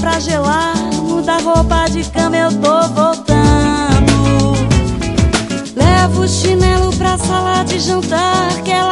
pra gelar, muda roupa de cama, eu tô voltando. Levo o chinelo pra sala de jantar, que é